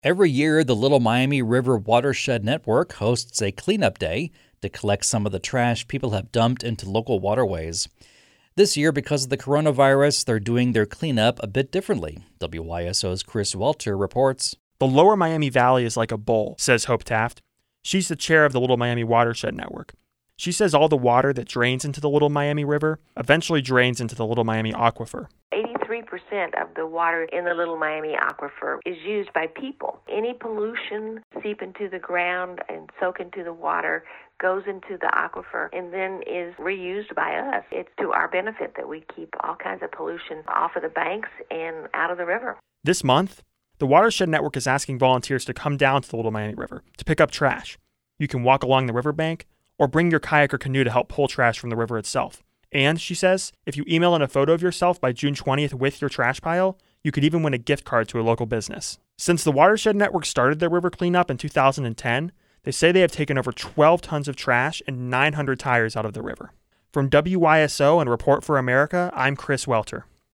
Every year, the Little Miami River Watershed Network hosts a cleanup day to collect some of the trash people have dumped into local waterways. This year, because of the coronavirus, they're doing their cleanup a bit differently. WYSO's Chris Welter reports. The Lower Miami Valley is like a bowl, says Hope Taft. She's the chair of the Little Miami Watershed Network. She says all the water that drains into the Little Miami River eventually drains into the Little Miami Aquifer. 83% of the water in the Little Miami Aquifer is used by people. Any pollution seep into the ground and soak into the water goes into the aquifer and then is reused by us. It's to our benefit that we keep all kinds of pollution off of the banks and out of the river. This month, the Watershed Network is asking volunteers to come down to the Little Miami River to pick up trash. You can walk along the riverbank or bring your kayak or canoe to help pull trash from the river itself. And, she says, if you email in a photo of yourself by June 20th with your trash pile, you could even win a gift card to a local business. Since the Watershed Network started their river cleanup in 2010, they say they have taken over 12 tons of trash and 900 tires out of the river. From WYSO and Report for America, I'm Chris Welter.